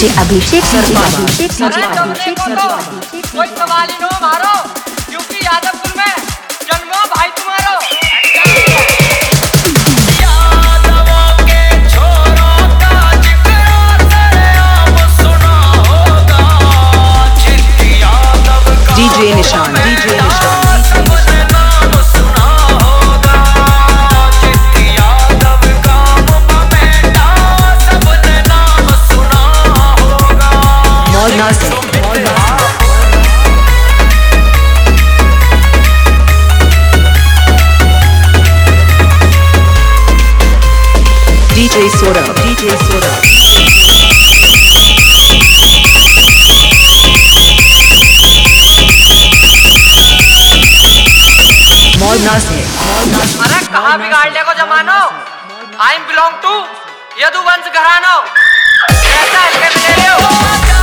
DJ Abhishek कोई सवाल ही नो मारो यूपी यादवपुर में जन्मो भाई तुम्हारो। डीजे निशान DJ Soda मौजना से अरे कहाँ बिगाड़ने को जमानो आई बिलोंग टू यदुवंश घरानो ऐसा हल्के में ले ले हो।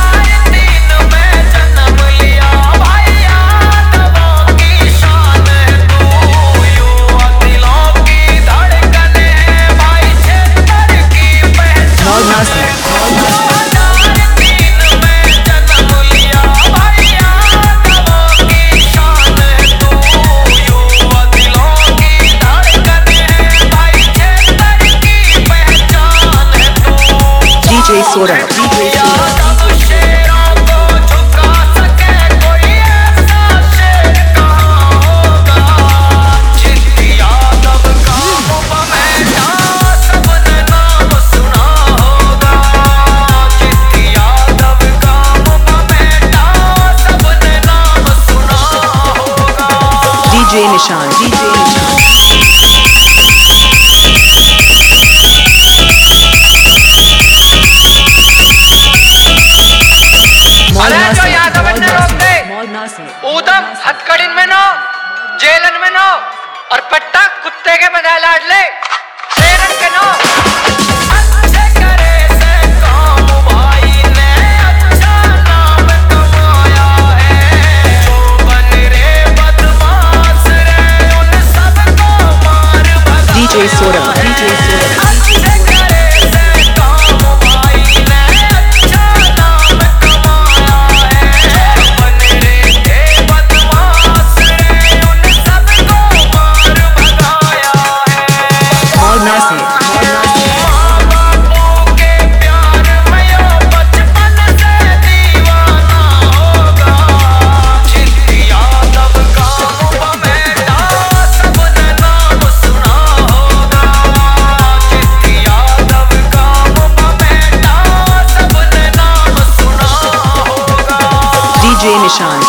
DJ Soda DJ निशान अरे जो यादव ने रोक दे ऊधम हथकड़िन में नो जेलन में नो और पट्टा कुत्ते के बजाय लाड ले शेरन के नो। DJ Soda DJ निशान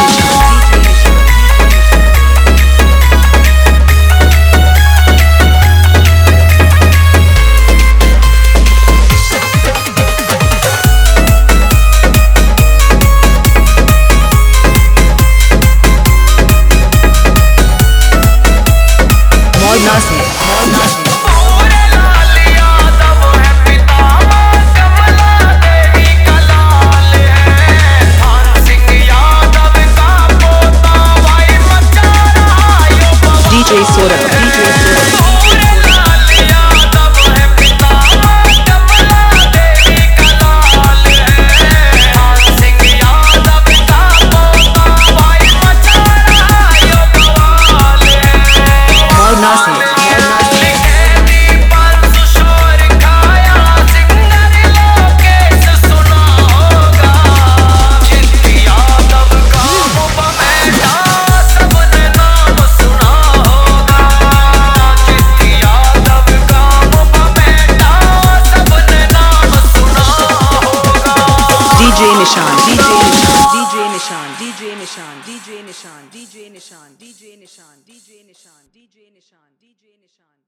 मौजना से DJ Soda मौजना से DJ निशान DJ निशान